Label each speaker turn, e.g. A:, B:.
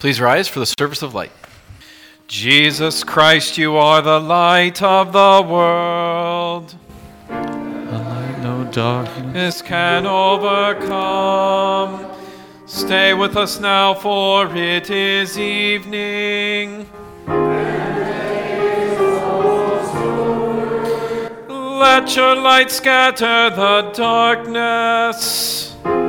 A: Please rise for the service of light. Jesus Christ, you are the light of the world.
B: The light no darkness
A: Can overcome. Stay with us now, for it is evening. Let your light scatter the darkness.